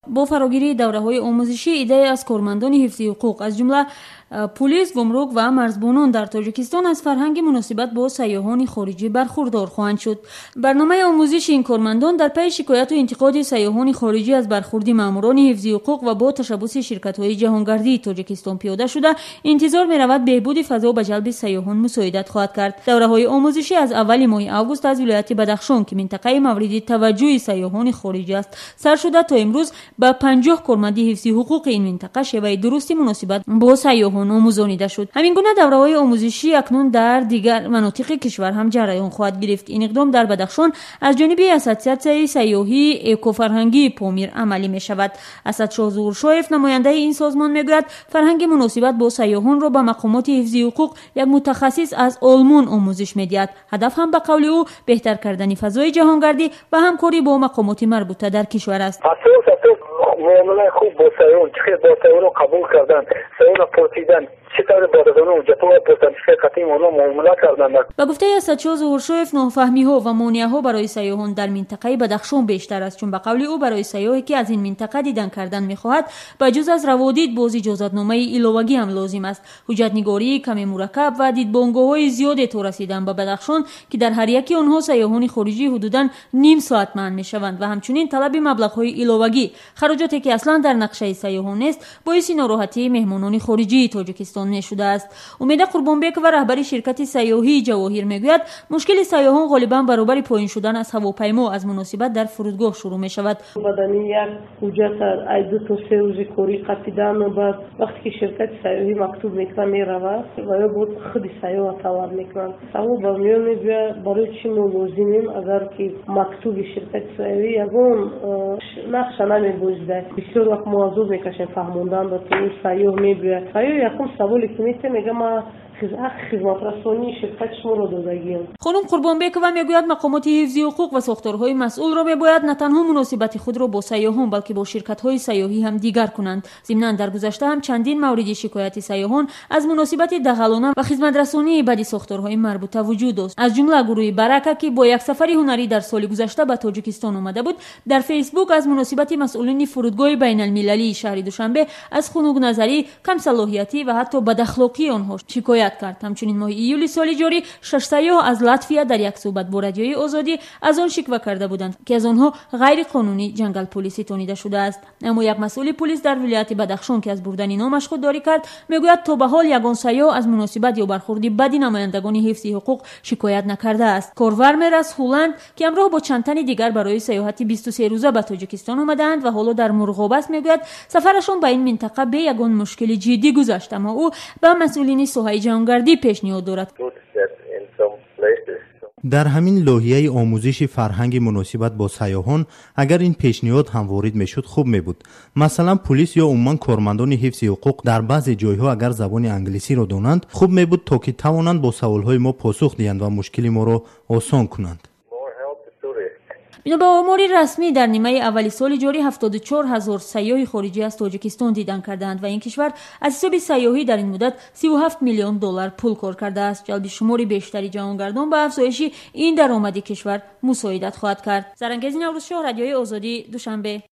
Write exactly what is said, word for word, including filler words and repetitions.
با فراگیری دوره‌های آموزشی ایده از کارمندان حفظ حقوق از جمله پلیس، گمرک و مرزبانان در تاجیکستان از فرهنگ مناسبت با سیاحان خارجی برخوردار خواهند شد. برنامه آموزش این کارمندان در پی شکایت و انتقاد سیاحان خارجی از برخوردی ماموران حفظ حقوق و با تشبث شرکت‌های جهانگردی تاجیکستان پیاده شده، انتظار می‌رود بهبود فضا به جلب سیاحان مساعدت خواهد کرد. دوره‌های آموزشی از اول ماه آگوست از ولایت بدخشان که منطقه مورد توجه سیاحان خارجی است سر شده تا امروز به پنجاه کارمند حفظ حقوق این منطقه شیوه درستی مناسبت با سیاحان آموزانیده شد. همین گونه دوره‌های آموزشی اکنون در دیگر مناطق کشور هم جریان خواهد گرفت. این اقدام در بدخشان از جانب اساتسیاسیون سیاحی اکوفرهنگی پامیر عملی می شود. اسد شاه ظهورشاهف نماینده این سازمان میگوید فرهنگ مناسبت با سیاحان را به مقامات حفظ حقوق یک متخصص از آلمان آموزش می‌دهد. هدف هم به قول او بهتر کردن فضای جهانگردی و همکاری با مقامات مربوطه در کشور است. معامله خوب با سیاحان، چه با سیاحان قبول کردن، سیاحان پرسیدن چطور بعد از اون جپو پرسیدن چه قطعی اونا معامله کردن. به گفته اسدشاه ظهورشاهف نافهمی‌ها و مانع‌ها برای سیاحان در منطقه بدخشان بیشتر است، چون به قول او برای سیاحی که از این منطقه دیدن کردن می‌خواهد به جز از روادید باز اجازه‌نامه ایلوگی هم لازم است. حجت‌نگاری کمی مرکب و دیدبانگاه‌های زیادی تو رسیدن به بدخشان که در هر یکی آنها سیاحان خارجی حدوداً نیم ساعت منع می‌شوند و همچنین طلب مبلغ‌های ایلوگی، خراجاتی که اصلا در نقشه سیاحان نیست، باعث ناراحتی مهمانان خارجی تاجیکستان نشده است. امید قربانبک و رهبر شرکت سیاحی جواهر میگوید مشکل سیاحان غالبا برابر پایین شدن از هواپیما از مناسبت در فرودگاه شروع می شود. بدنی یک حجت از دو تا سه روز کاری قطعیدن و بعد وقتی که شرکت سیاحی مکتوب میکنه میرود و یا بود خود سیاح توار میکنن سوال با میون میگوید برای چی ما لازمیم اگر که مکتوب شرکت سیاحی یگون نقشه نمیبوزده بسیار وقت موضوع میکشن فهموندن به تو سیاح میگوید سیاح یکم سوالی که میته میگه ما خدمات رسانی شرکت شما رو دادگیم. خانم قربانبک و میگوید مقامات حفظ حقوق و ساختارهای مسئول را میباید نه تنها مناسبت خود را با سیاحان بلکه با شرکت‌های سیاحی هم دیگر کنند. ضمناً در گذشته هم چندین مورد شکایت سیاحان از مناسبت دغلانه و خدمت رسانی بدی ساختارهای مربوطه وجود داشت. از جمله گروه برکه که با یک سفر هنری در سال گذشته به تاجیکستان آمده بود، در فیسبوک از مناسبت مسئولین فرودگاه بین المللی شهر دوشنبه از خنک نظری، کم صلاحیتی و حتی بد اخلاقی آنها شکایت کرد. همچنین ماه ایول سال جاری شش سیاح از لاتویا در یک صحبت با رادیوی آزادی از آن شکوه کرده بودند که از آنها غیر قانونی جنگل پلیسی تونیده شده است. اما یک مسئول پلیس در ولایت بدخشان که از بردن نامش خودداری کرد میگوید تا به حال یگان سیاح از مناسبت یا برخوردی بدی نمایندگان حفظ حقوق شکایت نکرده است. کارورمر از هلند که همراه با چند تن دیگر برای سیاحت بیست و سه روزه به تاجیکستان آمدند و حالا در مرغاب است میگوید سفرشون به این منطقه به یگان مشکل جدی گذشت، اما او به مسئولین ساحه جهانگردی پیشنهاد دارد. در همین لایحه آموزش فرهنگ مناسبت با سیاحان اگر این پیشنهاد هم وارد میشد خوب می بود. مثلا پلیس یا عموما کارمندان حفظ حقوق در بعضی جایها اگر زبان انگلیسی را دانند خوب می بود تا که توانند با سوالهای ما پاسخ دهند و مشکل ما را آسان کنند. با آمار رسمی در نیمه اولی سال جاری هفتاد و چهار هزار سیاح خارجی از تاجیکستان دیدن کردند و این کشور از حساب سیاحی در این مدت سی و هفت میلیون دلار پول کار کرده است. جلب شمار بیشتری جهانگردان به افزایش این درآمد کشور مساعدت خواهد کرد. زرنگزی نوروزشاه، رادیوی آزادی، دوشنبه.